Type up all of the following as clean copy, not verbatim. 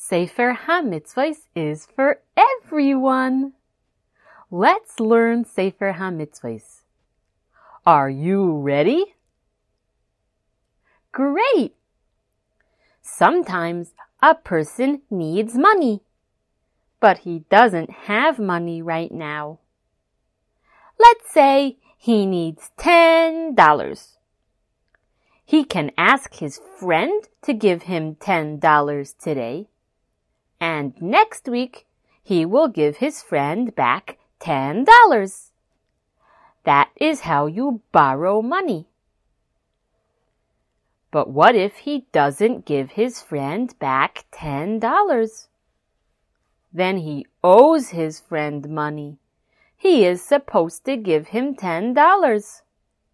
Sefer HaMitzvahs is for everyone. Let's learn Sefer HaMitzvahs. Are you ready? Great! Sometimes a person needs money, but he doesn't have money right now. Let's say he needs $10. He can ask his friend to give him $10 today, and next week he will give his friend back $10. That is how you borrow money. But what if he doesn't give his friend back $10? Then he owes his friend money. He is supposed to give him $10.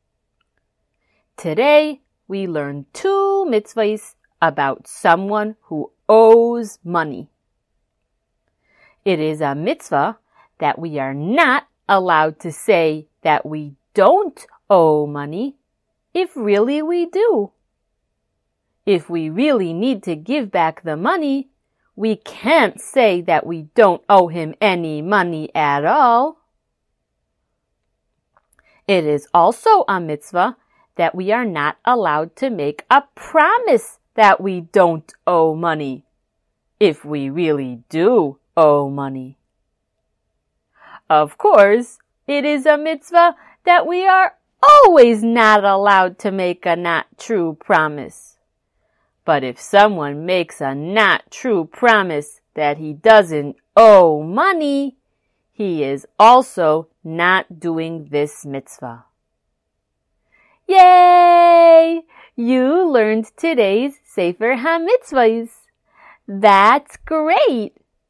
Today, we learn 2 mitzvahs about someone who owes money. It is a mitzvah that we are not allowed to say that we don't owe money if really we do. If we really need to give back the money, we can't say that we don't owe him any money at all. It is also a mitzvah that we are not allowed to make a promise that we don't owe money, if we really do owe money. Of course, it is a mitzvah that we are always not allowed to make a not true promise. But if someone makes a not true promise that he doesn't owe money, he is also not doing this mitzvah. Yay! You learned today's Sefer HaMitzvahs. That's great!